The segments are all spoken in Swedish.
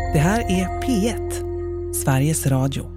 Det här är P1, Sveriges Radio.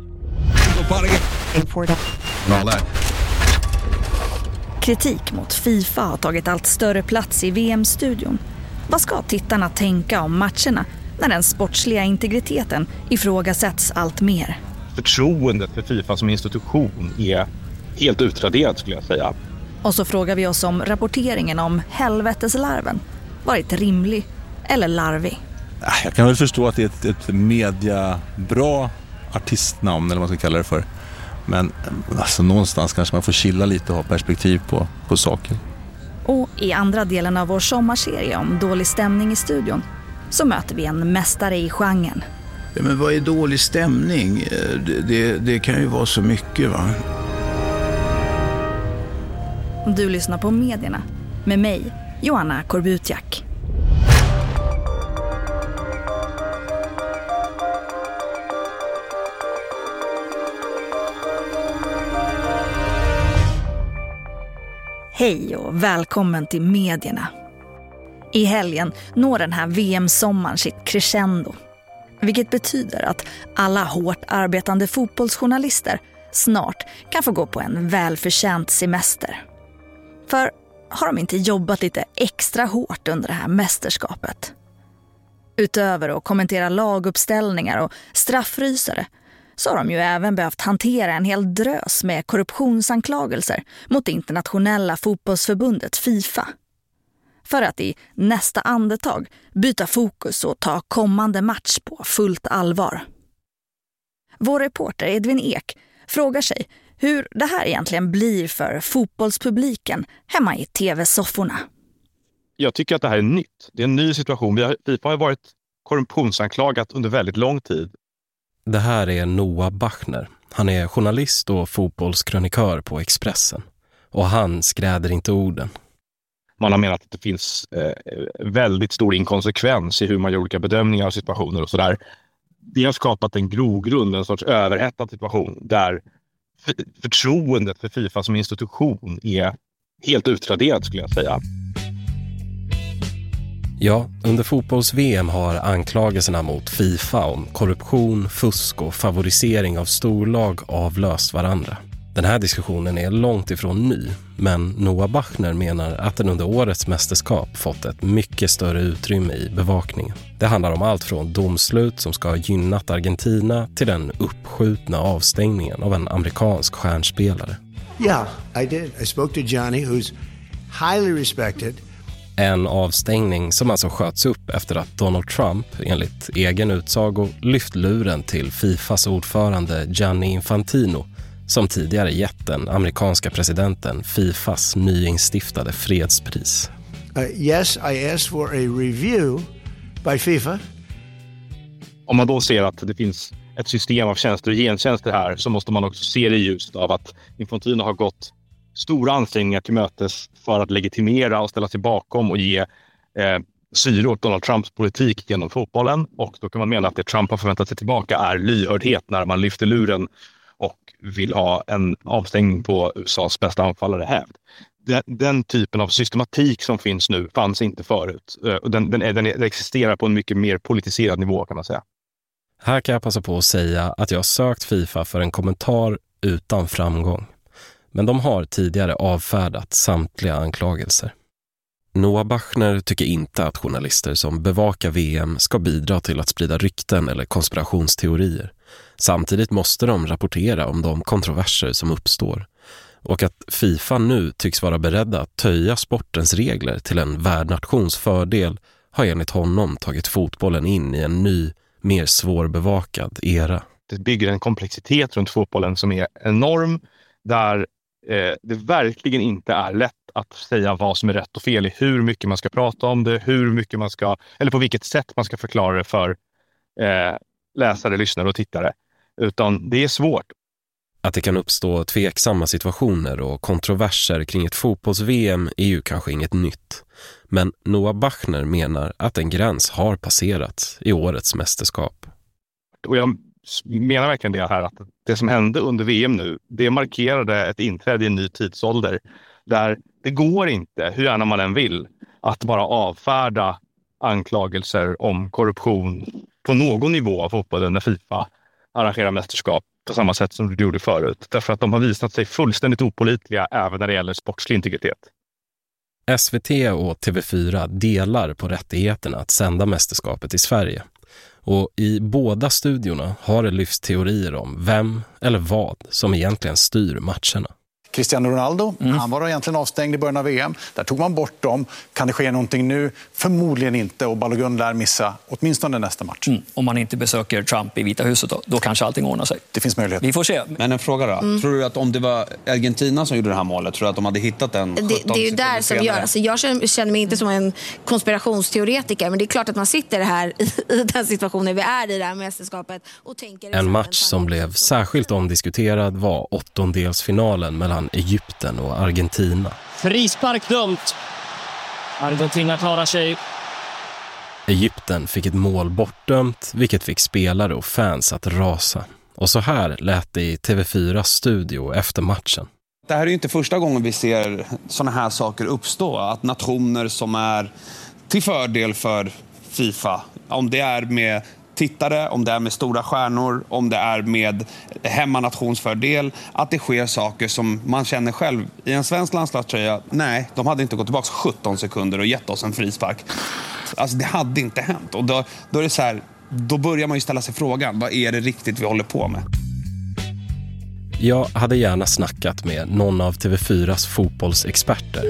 Kritik mot FIFA har tagit allt större plats i VM-studion. Vad ska tittarna tänka om matcherna när den sportsliga integriteten ifrågasätts allt mer? Förtroendet för FIFA som institution är helt utraderat, skulle jag säga. Och så frågar vi oss om rapporteringen om helveteslarven varit rimlig eller larvig. Jag kan väl förstå att det är ett mediabra artistnamn, eller vad man ska kalla det för. Men alltså, någonstans kanske man får chilla lite och ha perspektiv på saker. Och i andra delen av vår sommarserie om dålig stämning i studion så möter vi en mästare i genren. Ja, men vad är dålig stämning? Det kan ju vara så mycket, va? Du lyssnar på Medierna med mig, Joanna Korbutiak. Hej och välkommen till Medierna. I helgen når den här VM-sommaren sitt crescendo. Vilket betyder att alla hårt arbetande fotbollsjournalister snart kan få gå på en välförtjänt semester. För har de inte jobbat lite extra hårt under det här mästerskapet? Utöver att kommentera laguppställningar och straffrysare så har de ju även behövt hantera en hel drös med korruptionsanklagelser mot det internationella fotbollsförbundet FIFA. För att i nästa andetag byta fokus och ta kommande match på fullt allvar. Vår reporter Edvin Ek frågar sig hur det här egentligen blir för fotbollspubliken hemma i tv-sofforna. Jag tycker att det här är nytt. Det är en ny situation. FIFA har varit korruptionsanklagat under väldigt lång tid. Det här är Noah Bachner. Han är journalist och fotbollskrönikör på Expressen. Och han skräder inte orden. Man har menat att det finns väldigt stor inkonsekvens i hur man gör olika bedömningar av situationer och sådär. Det har skapat en grogrund, en sorts överhettad situation där förtroendet för FIFA som institution är helt utraderat, skulle jag säga. Ja, under fotbolls-VM har anklagelserna mot FIFA om korruption, fusk och favorisering av storlag avlöst varandra. Den här diskussionen är långt ifrån ny, men Noah Bachner menar att den under årets mästerskap fått ett mycket större utrymme i bevakningen. Det handlar om allt från domslut som ska ha gynnat Argentina till den uppskjutna avstängningen av en amerikansk stjärnspelare. Yeah, I did. I spoke to Johnny, who's highly respected. En avstängning som alltså sköts upp efter att Donald Trump, enligt egen utsago, lyft luren till FIFAs ordförande Gianni Infantino, som tidigare gett den amerikanska presidenten FIFAs nyinstiftade fredspris. Yes, I asked for a review by FIFA. Om man då ser att det finns ett system av tjänster och gentjänster här, så måste man också se det just av att Infantino har gått stora ansträngningar till mötes för att legitimera och ställa sig bakom och ge syre åt Donald Trumps politik genom fotbollen. Och då kan man mena att det Trump har förväntat sig tillbaka är lyhördhet när man lyfter luren och vill ha en avstängning på USAs bästa anfallare hävd. Den typen av systematik som finns nu fanns inte förut. Den existerar på en mycket mer politiserad nivå, kan man säga. Här kan jag passa på att säga att jag har sökt FIFA för en kommentar utan framgång. Men de har tidigare avfärdat samtliga anklagelser. Noah Bachner tycker inte att journalister som bevakar VM ska bidra till att sprida rykten eller konspirationsteorier. Samtidigt måste de rapportera om de kontroverser som uppstår. Och att FIFA nu tycks vara beredda att töja sportens regler till en värdnations fördel har enligt honom tagit fotbollen in i en ny, mer svårbevakad era. Det bygger en komplexitet runt fotbollen som är enorm, där det verkligen inte är lätt att säga vad som är rätt och fel i hur mycket man ska prata om det, hur mycket man ska, eller på vilket sätt man ska förklara det för läsare, lyssnare och tittare. Utan det är svårt. Att det kan uppstå tveksamma situationer och kontroverser kring ett fotbolls-VM är ju kanske inget nytt. Men Noah Bachner menar att en gräns har passerats i årets mästerskap. Och jag menar verkligen det här, att det som hände under VM nu, det markerade ett inträde i en ny tidsålder där det går inte, hur gärna man än vill, att bara avfärda anklagelser om korruption på någon nivå av fotbollen när FIFA arrangerar mästerskap på samma sätt som du gjorde förut. Därför att de har visat sig fullständigt opålitliga även när det gäller sportslig integritet. SVT och TV4 delar på rättigheterna att sända mästerskapet i Sverige. Och i båda studiorna har det lyfts teorier om vem eller vad som egentligen styr matcherna. Cristiano Ronaldo, han var egentligen avstängd i början av VM. Där tog man bort dem. Kan det ske någonting nu? Förmodligen inte. Och Balogun lär missa åtminstone nästa match. Om man inte besöker Trump i Vita huset då kanske allting ordnar sig. Det finns möjlighet. Vi får se. Men en fråga då. Tror du att om det var Argentina som gjorde det här målet, tror du att de hade hittat den 17 det är ju där som gör. Alltså jag känner mig inte som en konspirationsteoretiker, men det är klart att man sitter här i den situationen vi är i det här mästerskapet och tänker... En match som blev särskilt omdiskuterad var åttondelsfinalen mellan Egypten och Argentina. Frispark dömt. Argentina klarar sig. Egypten fick ett mål bortdömt, vilket fick spelare och fans att rasa. Och så här lät det i TV4 studio efter matchen. Det här är ju inte första gången vi ser såna här saker uppstå. Att nationer som är till fördel för FIFA, om det är med tittare, om det är med stora stjärnor, om det är med hemmanationsfördel, att det sker saker som man känner själv i en svensk landslagströja. Nej, de hade inte gått tillbaka 17 sekunder och gett oss en frispark. Alltså det hade inte hänt. Och då är det så här, då börjar man ju ställa sig frågan, vad är det riktigt vi håller på med? Jag hade gärna snackat med någon av TV4s fotbollsexperter.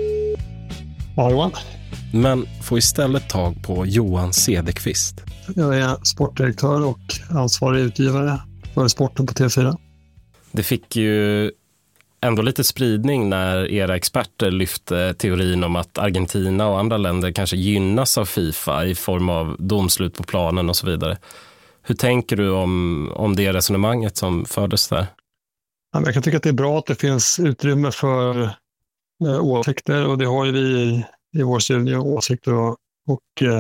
Ja, Johan. Men får istället tag på Johan Cederqvist. Jag är sportdirektör och ansvarig utgivare för sporten på TV4. Det fick ju ändå lite spridning när era experter lyfte teorin om att Argentina och andra länder kanske gynnas av FIFA i form av domslut på planen och så vidare. Hur tänker du om det resonemanget som fördes där? Jag kan tycka att det är bra att det finns utrymme för åsikter, och det har ju vi i vår studie, åsikter och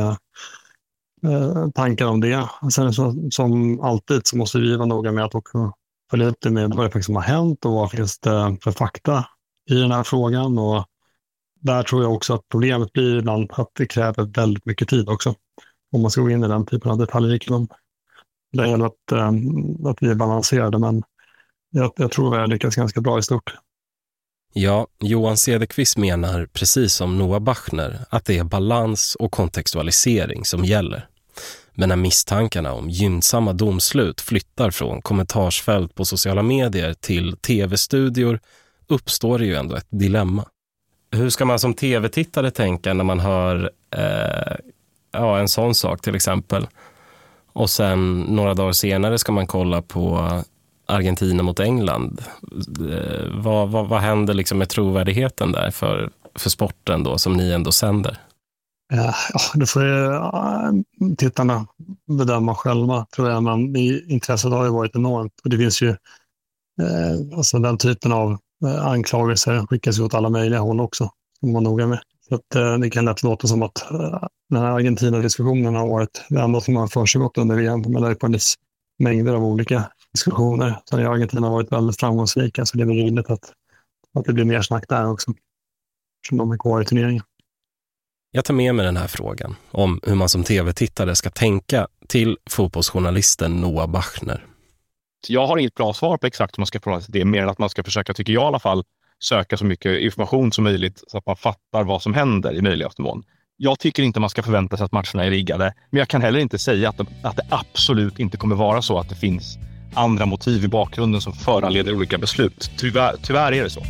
tankar om det. Sen som alltid så måste vi vara noga med att också följa upp det med vad det faktiskt har hänt och vad finns det för fakta i den här frågan. Och där tror jag också att problemet blir ibland att det kräver väldigt mycket tid också om man ska gå in i den typen av detaljrikedom. Det gäller att vi är balanserade, men jag tror att jag lyckas ganska bra i stort. Ja, Johan Cederqvist menar precis som Noah Bachner att det är balans och kontextualisering som gäller. Men när misstankarna om gynnsamma domslut flyttar från kommentarsfält på sociala medier till tv-studior uppstår det ju ändå ett dilemma. Hur ska man som tv-tittare tänka när man hör en sån sak till exempel? Och sen några dagar senare ska man kolla på Argentina mot England. Vad händer liksom med trovärdigheten där för sporten då som ni ändå sänder? Ja, det får tittarna bedöma själva, tror jag, men intresset har ju varit enormt. Och det finns ju alltså den typen av anklagelser skickas åt alla möjliga håll också, som man noga med. Så att, det kan lätt låta som att den här Argentina-diskussionen har varit det enda som har försiggått under VM, men det har funnits mängder av olika diskussioner. Så Argentina har varit väldigt framgångsrika, så det är väl rimligt att det blir mer snack där också, som de är kvar i turneringen. Jag tar med mig den här frågan om hur man som tv-tittare ska tänka till fotbollsjournalisten Noah Bachner. Jag har inget bra svar på exakt hur man ska förhålla sig till det, mer än att man ska försöka, tycker jag i alla fall, söka så mycket information som möjligt så att man fattar vad som händer i möjligaste mån. Jag tycker inte man ska förvänta sig att matcherna är riggade, men jag kan heller inte säga att det absolut inte kommer vara så att det finns andra motiv i bakgrunden som föranleder olika beslut. Tyvärr är det så.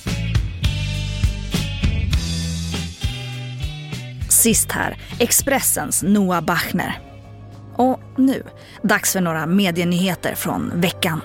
Sist här, Expressens Noah Bachner. Och nu, dags för några medienyheter från veckan.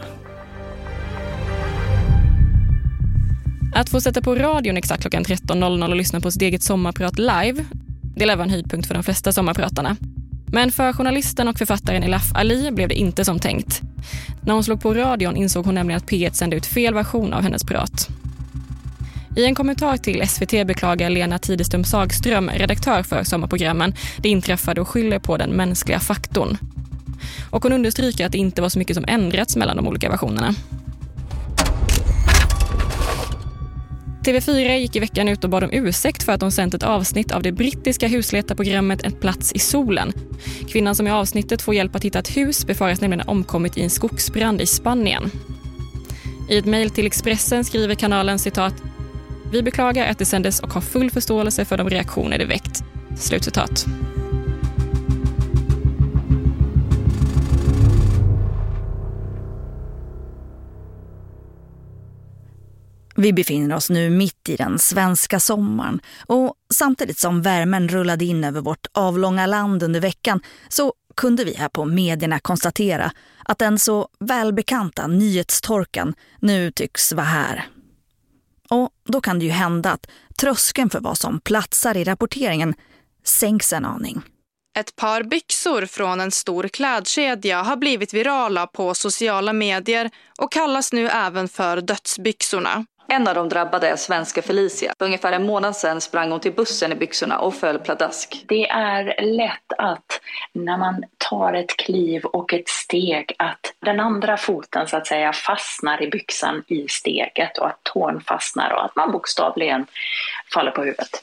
Att få sätta på radion exakt klockan 13.00 och lyssna på sitt eget sommarprat live, det lär vara en höjdpunkt för de flesta sommarpratarna. Men för journalisten och författaren Elaf Ali blev det inte som tänkt. När hon slog på radion insåg hon nämligen att P1 sände ut fel version av hennes prat. I en kommentar till SVT beklagar Lena Tidestum Sagström, redaktör för sommarprogrammen, det inträffade och skyller på den mänskliga faktorn. Och hon understryker att det inte var så mycket som ändrats mellan de olika versionerna. TV4 gick i veckan ut och bad om ursäkt för att de sänt ett avsnitt av det brittiska husletarprogrammet En plats i solen. Kvinnan som i avsnittet får hjälp att hitta ett hus befaras nämligen omkommit i en skogsbrand i Spanien. I ett mejl till Expressen skriver kanalen citat: "Vi beklagar att det sändes och har full förståelse för de reaktioner det väckt." Slutcitat. Vi befinner oss nu mitt i den svenska sommaren och samtidigt som värmen rullade in över vårt avlånga land under veckan så kunde vi här på medierna konstatera att den så välbekanta nyhetstorkan nu tycks vara här. Och då kan det ju hända att tröskeln för vad som platsar i rapporteringen sänks en aning. Ett par byxor från en stor klädkedja har blivit virala på sociala medier och kallas nu även för dödsbyxorna. En av de drabbade är svenska Felicia. För ungefär en månad sedan sprang hon till bussen i byxorna och föll pladask. Det är lätt att när man tar ett kliv och ett steg att den andra foten så att säga fastnar i byxan i steget och att tån fastnar och att man bokstavligen faller på huvudet.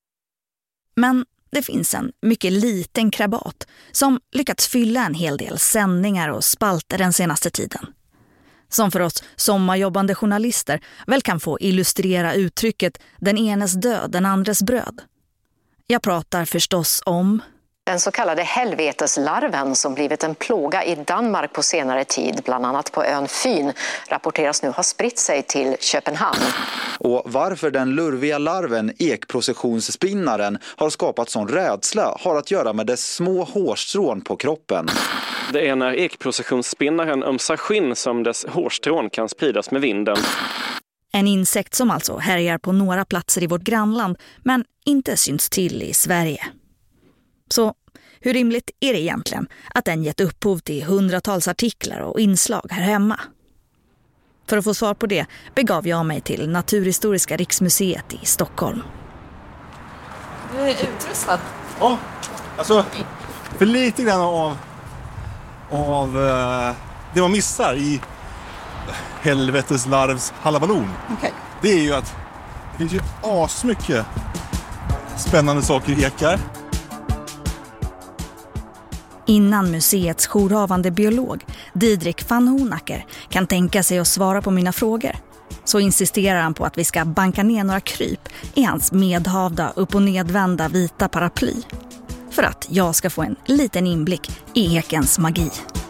Men det finns en mycket liten krabat som lyckats fylla en hel del sändningar och spalter den senaste tiden. Som för oss sommarjobbande journalister väl kan få illustrera uttrycket den enes död, den andres bröd. Jag pratar förstås om den så kallade helveteslarven som blivit en plåga i Danmark på senare tid, bland annat på ön Fyn, rapporteras nu ha spritt sig till Köpenhamn. Och varför den lurviga larven, ekprocessionsspinnaren, har skapat sån rädsla har att göra med dess små hårstrån på kroppen. Det är när ekprocessionsspinnaren ömsar skinn som dess hårstrån kan spridas med vinden. En insekt som alltså härjar på några platser i vårt grannland men inte syns till i Sverige. Så hur rimligt är det egentligen att den gett upphov till hundratals artiklar och inslag här hemma? För att få svar på det begav jag mig till Naturhistoriska riksmuseet i Stockholm. Du är utrustad. Ja, alltså för lite grann av det man missar i helveteslarvs halabalon. Okay. Det är ju att det finns ju asmycket spännande saker i ekar. Innan museets jourhavande biolog Didrik van Honacker kan tänka sig att svara på mina frågor så insisterar han på att vi ska banka ner några kryp i hans medhavda upp- och nedvända vita paraply för att jag ska få en liten inblick i ekens magi.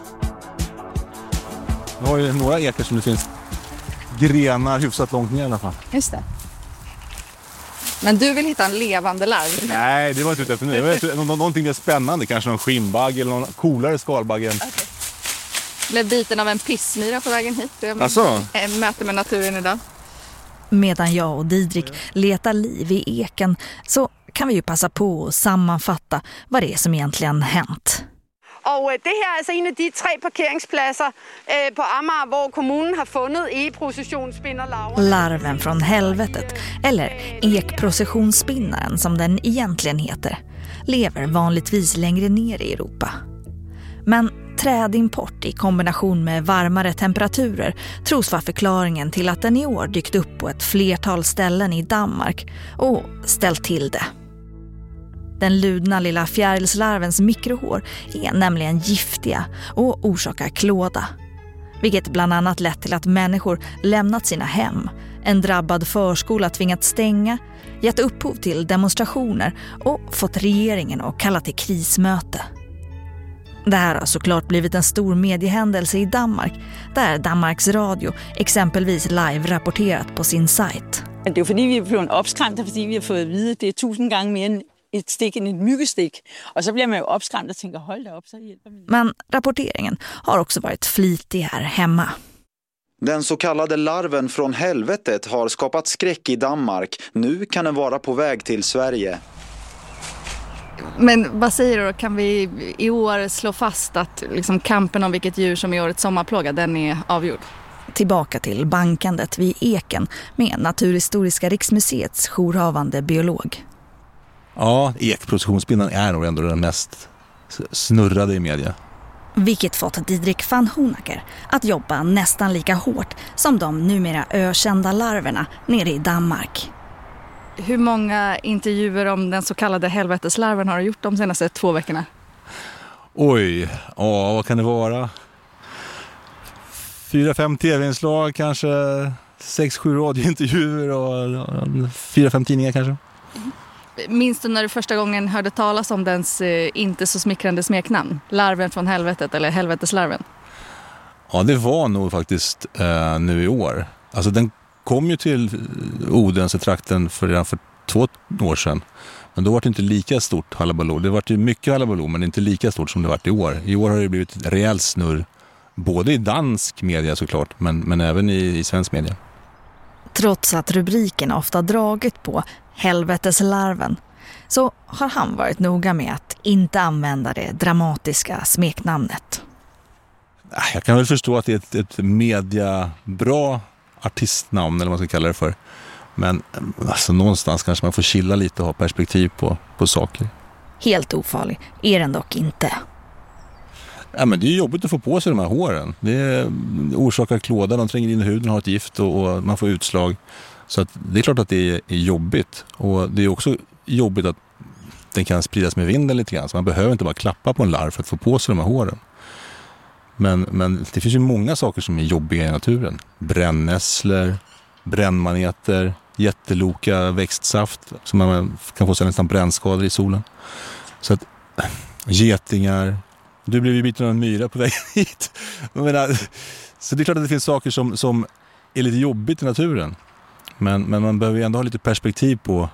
Vi har ju några ekar som det finns grenar hyfsat långt ner i alla fall. Just det. Men du vill hitta en levande larv? Nej, det var inte ute efter nu. Jag vet, någonting mer spännande, kanske någon skinnbagge eller någon coolare skalbagge. Okay. Blev biten av en pissmyra på vägen hit. Alltså? Möte med naturen idag. Medan jag och Didrik letar liv i eken så kan vi ju passa på att sammanfatta vad det är som egentligen hänt. Och det här är alltså en av de 3 parkeringsplatser på Amager hvor kommunen har funnit ekprocessionsspinnerlarver. Larven från helvetet, eller ekprocessionsspinnaren som den egentligen heter, lever vanligtvis längre ner i Europa. Men trädimport i kombination med varmare temperaturer tros vara förklaringen till att den i år dykt upp på ett flertal ställen i Danmark och ställt till det. Den ludna lilla fjärilslarvens mikrohår är nämligen giftiga och orsakar klåda. Vilket bland annat lett till att människor lämnat sina hem, en drabbad förskola tvingat stänga, gett upphov till demonstrationer och fått regeringen att kalla till krismöte. Det här har såklart blivit en stor mediehändelse i Danmark, där Danmarks Radio exempelvis live rapporterat på sin sajt. Det är för att vi är blivit uppskrämda, för att vi har fått veta att det är 1000 gånger mer än ett stick än ett myggestick. Och så blir man ju uppskrämd och tänker, håll dig upp så hjälper mig. Men rapporteringen har också varit flitig här hemma. Den så kallade larven från helvetet har skapat skräck i Danmark. Nu kan den vara på väg till Sverige. Men vad säger du då? Kan vi i år slå fast att liksom kampen om vilket djur som är årets sommarplåga, den är avgjord? Tillbaka till bankandet vid eken med Naturhistoriska riksmuseets jourhavande biolog. Ja, ekprocessionsspinnaren är nog ändå den mest snurrade i media. Vilket fått Didrik van Honacker att jobba nästan lika hårt som de numera ökända larverna nere i Danmark. Hur många intervjuer om den så kallade helveteslarven har du gjort de senaste 2 veckorna? Oj, vad kan det vara? 4-5 tv-inslag, kanske 6-7 radiointervjuer och 4-5 tidningar kanske. Minns du när du första gången hörde talas om dens inte så smickrande smeknamn? Larven från helvetet eller helveteslarven? Ja, det var nog faktiskt nu i år. Alltså den kom ju till Odense-trakten redan för 2 år sedan. Men då var det inte lika stort hallabaloo. Det var ju mycket hallabaloo, men inte lika stort som det varit i år. I år har det blivit ett rejält snurr. Både i dansk media såklart, men även i svensk media. Trots att rubriken ofta dragit på helveteslarven så har han varit noga med att inte använda det dramatiska smeknamnet. Jag kan väl förstå att det är ett mediabra artistnamn eller vad man ska kalla det för. Men alltså, någonstans kanske man får chilla lite och ha perspektiv på saker. Helt ofarlig är den dock inte. Ja, men det är jobbigt att få på sig de här håren. Det orsakar klåda, de tränger in i huden och har ett gift och man får utslag. Så att det är klart att det är jobbigt. Och det är också jobbigt att den kan spridas med vinden lite grann. Så man behöver inte bara klappa på en larv för att få på sig de här håren. Men det finns ju många saker som är jobbiga i naturen. Brännässlor, brännmaneter, jätteloka växtsaft som man kan få sig nästan brännskador i solen. Så att getingar. Du blev ju biten av en myra på vägen hit. Så det är klart att det finns saker som är lite jobbigt i naturen. Men man behöver ju ändå ha lite perspektiv på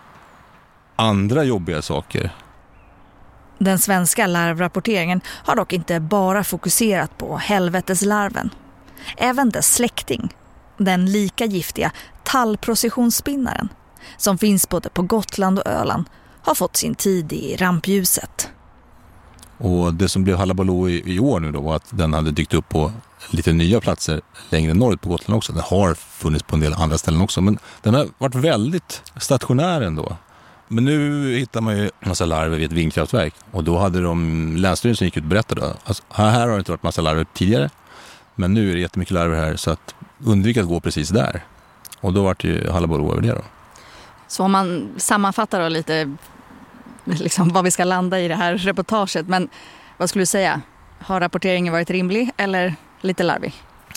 andra jobbiga saker. Den svenska larvrapporteringen har dock inte bara fokuserat på helveteslarven. Även dess släkting, den lika giftiga tallprocessionsspinnaren, som finns både på Gotland och Öland, har fått sin tid i rampljuset. Och det som blev hallabaloo i år nu då var att den hade dykt upp på lite nya platser längre norrut på Gotland också. Den har funnits på en del andra ställen också, men den har varit väldigt stationär ändå. Men nu hittar man ju en massa larver vid ett vindkraftverk och då hade länsstyrelsen gick ut och berättade alltså, här har det inte varit massa larver tidigare, men nu är det jättemycket larver här så att undvika att gå precis där. Och då var det ju hallabaloo över det då. Så om man sammanfattar då lite liksom vad vi ska landa i det här reportaget, men vad skulle du säga? Har rapporteringen varit rimlig eller lite larvig?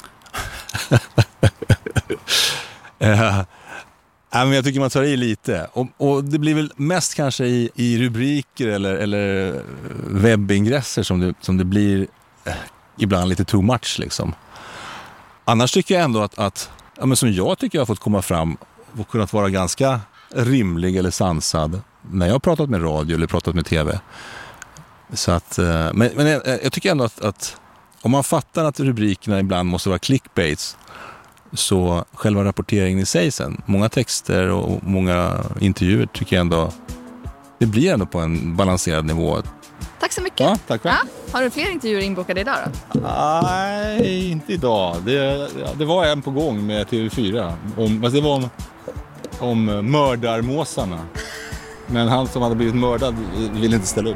Men jag tycker man tar i lite. Och det blir väl mest kanske i rubriker eller webbingresser som det blir ibland lite too much liksom. Annars tycker jag ändå att men som jag tycker jag har fått komma fram och kunnat vara ganska rimlig eller sansad när jag har pratat med radio eller pratat med tv. Så att, men jag tycker ändå att om man fattar att rubrikerna ibland måste vara clickbaits, så själva rapporteringen i sig sen, många texter och många intervjuer tycker jag ändå, det blir ändå på en balanserad nivå. Tack så mycket. Ja, tack. Ja, har du fler intervjuer inbokade idag då? Nej, inte idag. Det var en på gång med TV4. Det var om mördarmåsarna. Men han som hade blivit mördad ville inte ställa upp.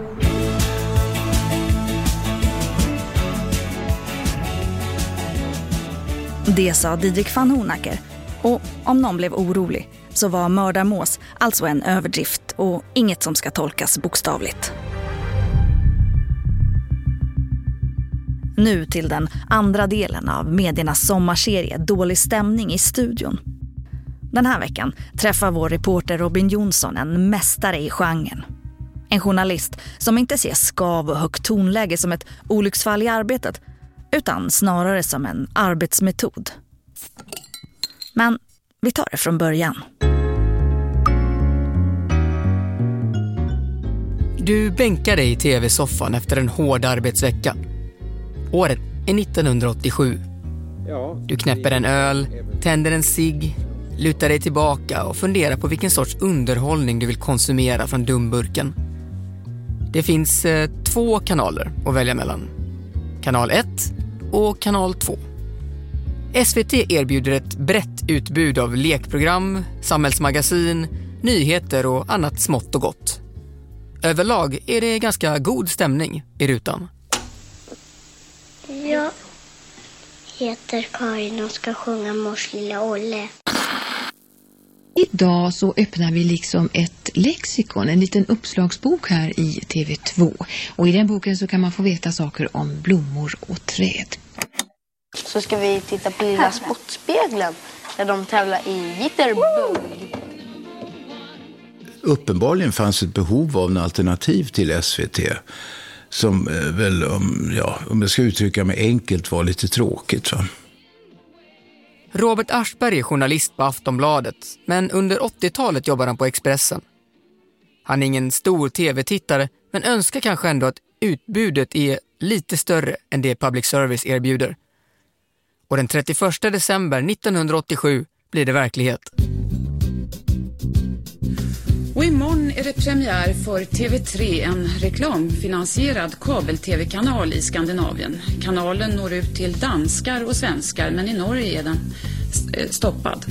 Det sa Didrik van Honacker. Och om någon blev orolig så var mördarmås alltså en överdrift och inget som ska tolkas bokstavligt. Nu till den andra delen av mediernas sommarserie Dålig stämning i studion. Den här veckan träffar vår reporter Robin Jonsson en mästare i genren. En journalist som inte ser skav och högt tonläge som ett olycksfall i arbetet, utan snarare som en arbetsmetod. Men vi tar det från början. Du bänkar dig i tv-soffan efter en hård arbetsvecka. Året är 1987. Du knäpper en öl, tänder en cigg, lutar dig tillbaka och funderar på vilken sorts underhållning du vill konsumera från dumburken. Det finns 2 kanaler att välja mellan. Kanal 1 och kanal 2. SVT erbjuder ett brett utbud av lekprogram, samhällsmagasin, nyheter och annat smått och gott. Överlag är det ganska god stämning i rutan. Jag heter Karin och ska sjunga Mors lilla Olle. Idag så öppnar vi liksom ett lexikon, en liten uppslagsbok här i TV2. Och i den boken så kan man få veta saker om blommor och träd. Så ska vi titta på Lilla Spottspegeln där de tävlar i Jitterbug. Uppenbarligen fanns ett behov av en alternativ till SVT som väl, om jag ska uttrycka mig enkelt, var lite tråkigt, va? Robert Aschberg är journalist på Aftonbladet, men under 80-talet jobbar han på Expressen. Han är ingen stor tv-tittare, men önskar kanske ändå att utbudet är lite större än det public service erbjuder. Och den 31 december 1987 blir det verklighet. Och imorgon är det premiär för TV3, en reklamfinansierad kabel-tv-kanal i Skandinavien. Kanalen når ut till danskar och svenskar, men i Norge är den stoppad.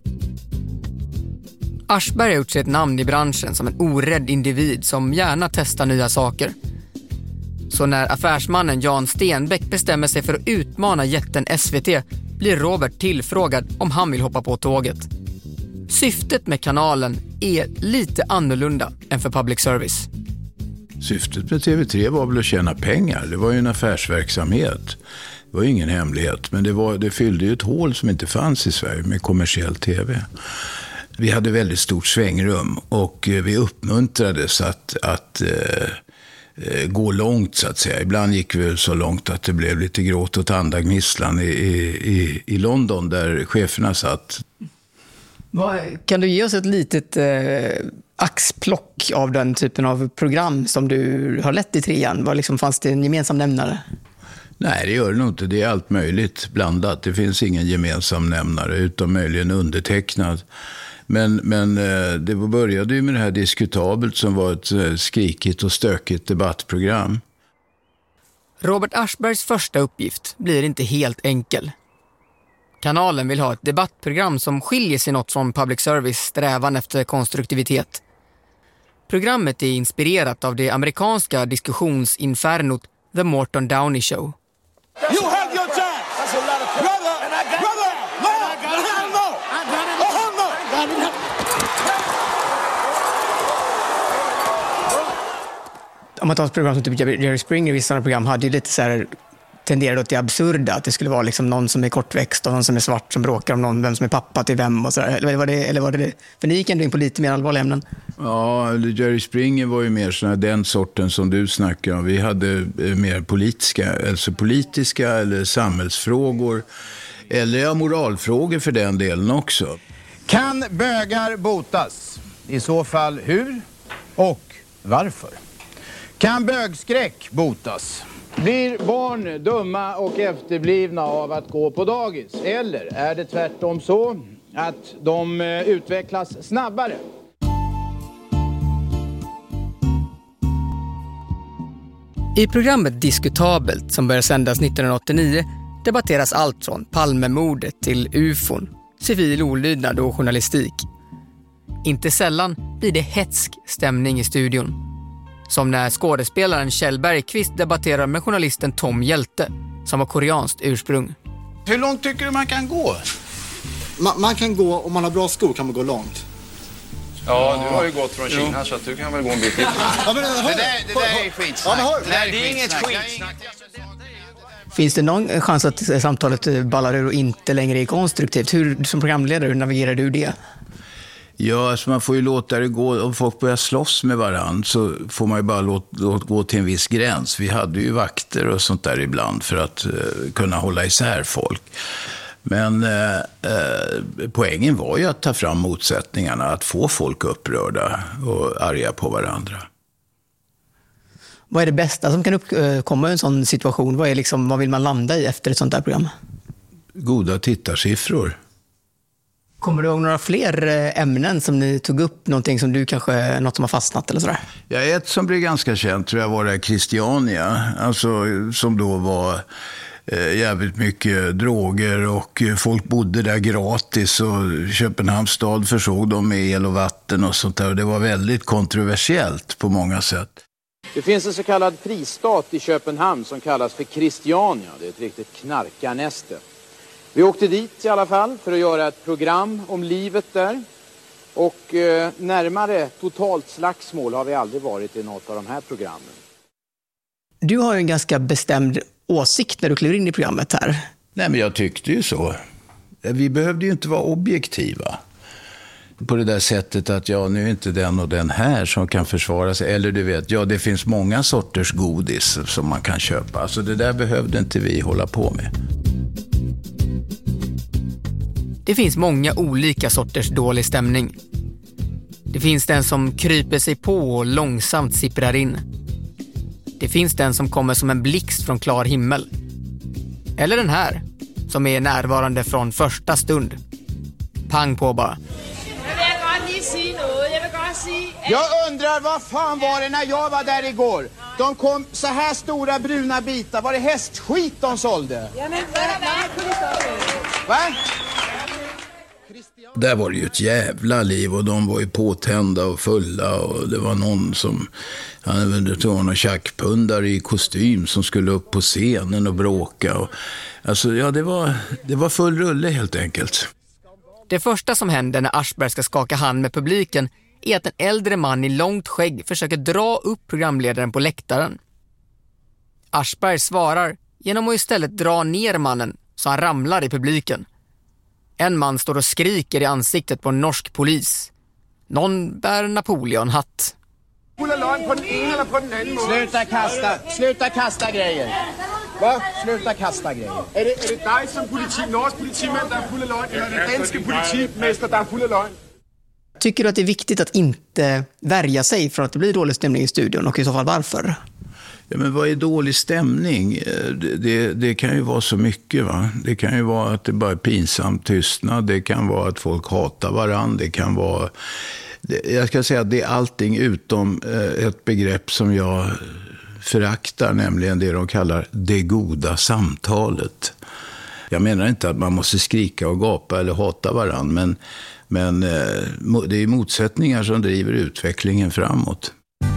Aschberg har gjort sig ett namn i branschen som en orädd individ som gärna testar nya saker. Så när affärsmannen Jan Stenbeck bestämmer sig för att utmana jätten SVT blir Robert tillfrågad om han vill hoppa på tåget. Syftet med kanalen är lite annorlunda än för public service. Syftet med TV3 var väl att tjäna pengar. Det var ju en affärsverksamhet. Det var ju ingen hemlighet. Men det fyllde ju ett hål som inte fanns i Sverige med kommersiell tv. Vi hade väldigt stort svängrum och vi uppmuntrades att gå långt, så att säga. Ibland gick vi så långt att det blev lite gråt och tandagnisslan i London där cheferna satt. Kan du ge oss ett litet axplock av den typen av program som du har lett i trean? Vad liksom, fanns det en gemensam nämnare? Nej, det gör det nog inte. Det är allt möjligt blandat. Det finns ingen gemensam nämnare utom möjligen undertecknad. Men det började ju med det här Diskutabelt som var ett skrikigt och stökigt debattprogram. Robert Aschbergs första uppgift blir inte helt enkel. Kanalen vill ha ett debattprogram som skiljer sig något från public service strävan efter konstruktivitet. Programmet är inspirerat av det amerikanska diskussionsinfernot The Morton Downey Show. You have your time. That's a lot of brother. And I got brother. Om man tar ett program som typ Jerry Springer, vissa program hade ju lite så här tenderade åt det absurda, att det skulle vara liksom någon som är kortväxt och någon som är svart som bråkar om någon, vem som är pappa till vem och så där. Eller var det för ni gick ändå in på lite mer allvarliga ämnen? Ja, Jerry Springer var ju mer såna den sorten som du snackar om. Vi hade mer politiska eller samhällsfrågor eller moralfrågor för den delen också. Kan bögar botas? I så fall hur och varför? Kan bögskräck botas? Blir barn dumma och efterblivna av att gå på dagis? Eller är det tvärtom så att de utvecklas snabbare? I programmet Diskutabelt som började sändas 1989 debatteras allt från Palmemordet till UFOn, civil olydnad och journalistik. Inte sällan blir det hetsk stämning i studion. Som när skådespelaren Kjell Bergqvist debatterar med journalisten Tom Hjälte, som har koreanskt ursprung. Hur långt tycker du man kan gå? Man kan gå, om man har bra skor kan man gå långt. Ja, du har ju gått från Kina så att du kan väl gå en bit. Ja, det där är skitsnack. Nej, det är inget skitsnack. Finns det någon chans att samtalet ballar ur och inte längre är konstruktivt? Hur, som programledare, hur navigerar du det? Ja, alltså man får ju låta det gå. Om folk börjar slåss med varandra så får man ju bara låta gå till en viss gräns. Vi hade ju vakter och sånt där ibland för att kunna hålla isär folk. Men poängen var ju att ta fram motsättningarna, att få folk upprörda och arga på varandra. Vad är det bästa som kan uppkomma i en sån situation? Vad vill man landa i efter ett sånt här program? Goda tittarsiffror. Kommer du ihåg några fler ämnen som ni tog upp? Någonting som du kanske, något som har fastnat eller sådär? Ja, ett som blev ganska känt tror jag var det Christiania. Alltså som då var jävligt mycket droger och folk bodde där gratis och Köpenhamns stad försåg dem med el och vatten och sånt där. Och det var väldigt kontroversiellt på många sätt. Det finns en så kallad fristad i Köpenhamn som kallas för Christiania. Det är ett riktigt knarkarnäste. Vi åkte dit i alla fall för att göra ett program om livet där. Och närmare totalt slagsmål har vi aldrig varit i något av de här programmen. Du har ju en ganska bestämd åsikt när du kliver in i programmet här. Nej, men jag tyckte ju så. Vi behövde ju inte vara objektiva. På det där sättet att nu är inte den och den här som kan försvara sig. Eller du vet, det finns många sorters godis som man kan köpa. Alltså det där behövde inte vi hålla på med. Det finns många olika sorters dålig stämning. Det finns den som kryper sig på och långsamt sipprar in. Det finns den som kommer som en blixt från klar himmel. Eller den här, som är närvarande från första stund. Pang på bara. Jag undrar vad fan var det när jag var där igår? De kom så här stora bruna bitar. Var det hästskit de sålde? Ja, men va? Där var det ju ett jävla liv och de var ju påtända och fulla och det var någon som han tog någon tjackpundare i kostym som skulle upp på scenen och bråka och, alltså det var full rulle helt enkelt. Det första som händer när Aschberg ska skaka hand med publiken är att en äldre man i långt skägg försöker dra upp programledaren på läktaren. Aschberg svarar genom att istället dra ner mannen så han ramlar i publiken. En man står och skriker i ansiktet på en norsk polis. Någon bär Napoleon-hatt. Sluta kasta grejer. Va? Sluta kasta grejer. Är det dig som norsk politiman där är full av lögn eller är det danske politimästare där är full av lögn? Tycker du att det är viktigt att inte värja sig från att det blir dålig stämning i studion och i så fall varför? Ja, men vad är dålig stämning? Det kan ju vara så mycket, va? Det kan ju vara att det bara är pinsamt tystnad. Det kan vara att folk hatar varandra. Det kan vara... Jag ska säga att det är allting utom ett begrepp som jag föraktar, nämligen det de kallar det goda samtalet. Jag menar inte att man måste skrika och gapa eller hata varandra, men det är motsättningar som driver utvecklingen framåt.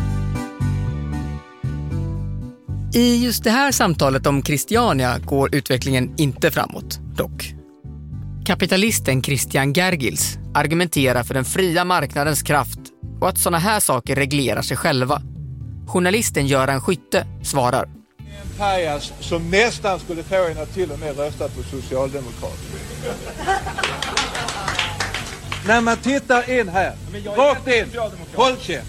I just det här samtalet om Christiania går utvecklingen inte framåt, dock. Kapitalisten Christian Gergils argumenterar för den fria marknadens kraft och att såna här saker reglerar sig själva. Journalisten Göran Skytte svarar. En pajas som nästan skulle få en att till och med rösta på Socialdemokraterna. När man tittar in här, rakt in, håll käft.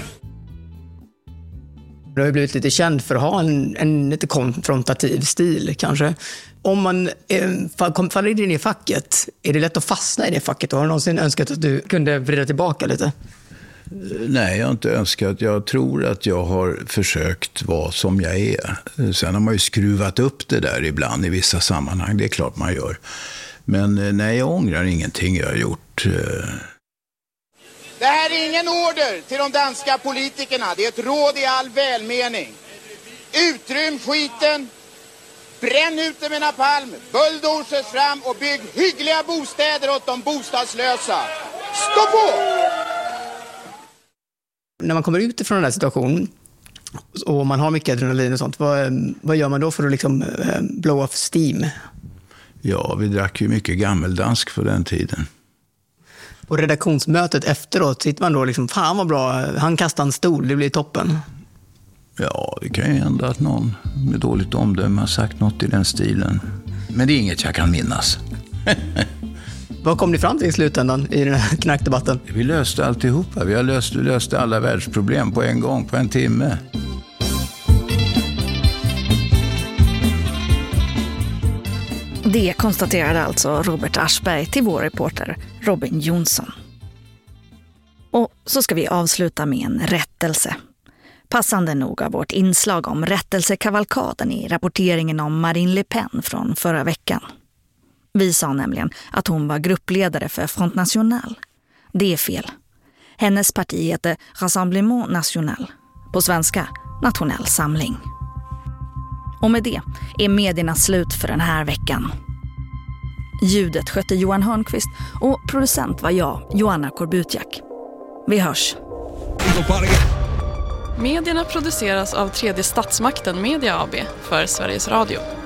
Du har ju blivit lite känd för att ha en lite konfrontativ stil kanske. Om man faller in i facket, är det lätt att fastna i det facket? Har du någonsin önskat att du kunde vrida tillbaka lite? Nej, jag har inte önskat. Jag tror att jag har försökt vara som jag är. Sen har man ju skruvat upp det där ibland i vissa sammanhang. Det är klart man gör. Men nej, jag ångrar ingenting jag har gjort. Det här är ingen order till de danska politikerna. Det är ett råd i all välmening. Utrym skiten. Bränn ut det med napalm. Bulldozers fram och bygg hyggliga bostäder åt de bostadslösa. Stå på! När man kommer ut ifrån den här situationen och man har mycket adrenalin och sånt, vad gör man då för att liksom blow off steam? Ja, vi drack ju mycket gammeldansk på den tiden. På redaktionsmötet efteråt sitter man då liksom, fan vad bra, han kastar en stol, det blir toppen. Ja, det kan ju hända att någon med dåligt omdöme har sagt något i den stilen. Men det är inget jag kan minnas. Vad kom ni fram till i slutändan i den här knarkdebatten? Vi löste alltihopa. Vi löste alla världsproblem på en gång, på en timme. Det konstaterade alltså Robert Aschberg till vår reporter Robin Jonsson. Och så ska vi avsluta med en rättelse. Passande nog av vårt inslag om rättelsekavalkaden i rapporteringen om Marine Le Pen från förra veckan. Vi sa nämligen att hon var gruppledare för Front National. Det är fel. Hennes parti heter Rassemblement National. På svenska, Nationell Samling. Och med det är medierna slut för den här veckan. Ljudet skötte Johan Hörnqvist och producent var jag, Joanna Korbutjak. Vi hörs. Medierna produceras av Tredje Statsmakten Media AB för Sveriges Radio.